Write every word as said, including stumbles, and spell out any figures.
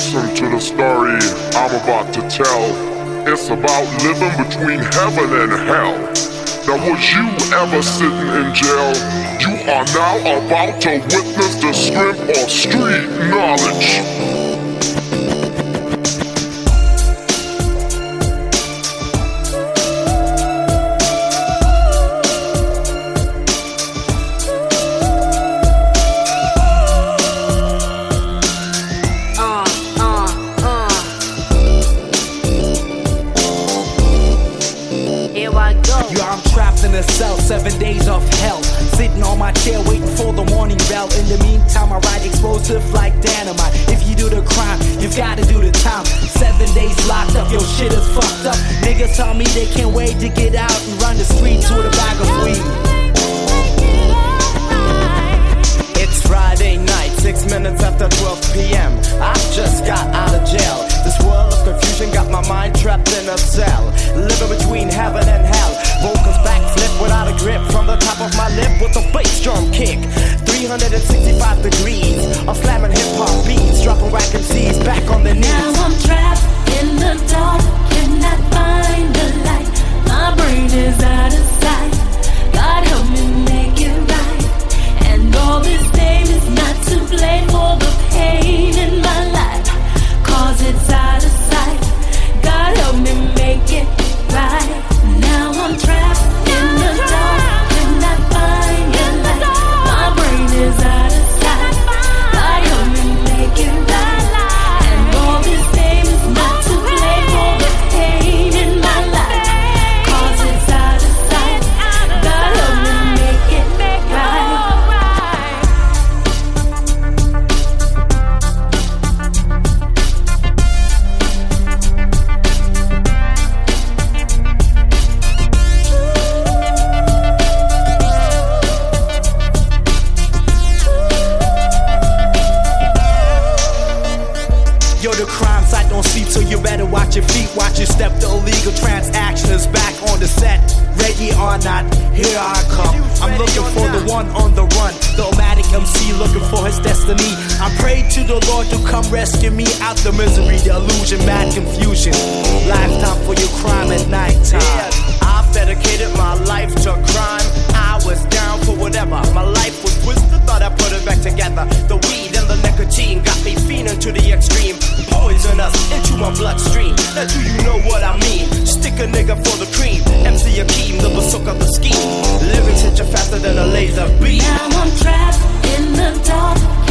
Listen to the story I'm about to tell. It's about living between heaven and hell. Now was you ever sitting in jail? You are now about to witness the strength of street knowledge. Yo, I'm trapped in a cell, seven days of hell. Sitting on my chair waiting for the morning bell. In the meantime, I ride explosive like dynamite. If you do the crime, you've gotta do the time. Seven days locked up, your shit is fucked up. Niggas tell me they can't wait to get out and run the streets with a bag of weed. It's Friday night, six minutes after twelve p m I just got out of jail. This world of confusion got my mind trapped in a cell. Living between heaven and hell. Vocals backflip without a grip. From the top of my lip with a bass drum kick. three hundred sixty-five degrees of slamming hip-hop beats. Dropping whack M Cs back on their knees. Now I'm trapped in the dark, cannot find the light. My brain is out of sight. God help me make it right. And all this name is not to blame for the pain in my life, cause it's out of sight. God help me make it right. Now I'm trapped in the dark, cannot find the light. My brain is out of sight. God help me make it right. And all this name is not to blame for the pain in my life, cause it's out of sight. God help me make it right. Yo, the crime site don't see, so you better watch your feet, watch your step. The illegal transaction is back on the set. Ready or not, here I come. I'm looking for the one on the run, the Omatic M C looking for his destiny. I pray to the Lord to come rescue me out the misery, the illusion, mad confusion. Lifetime for your crime at nighttime. Yeah, I've dedicated my life to crime. I was down for whatever. My life was twisted, thought I put it back together. The weed and the nicotine got me fiending to the extreme. Poisonous into my bloodstream. Now do you know what I mean? Stick a nigga for the cream. M C Akeem, the bazooka, the scheme. Lyrics hit you faster than a laser beam. Now I'm trapped in the dark.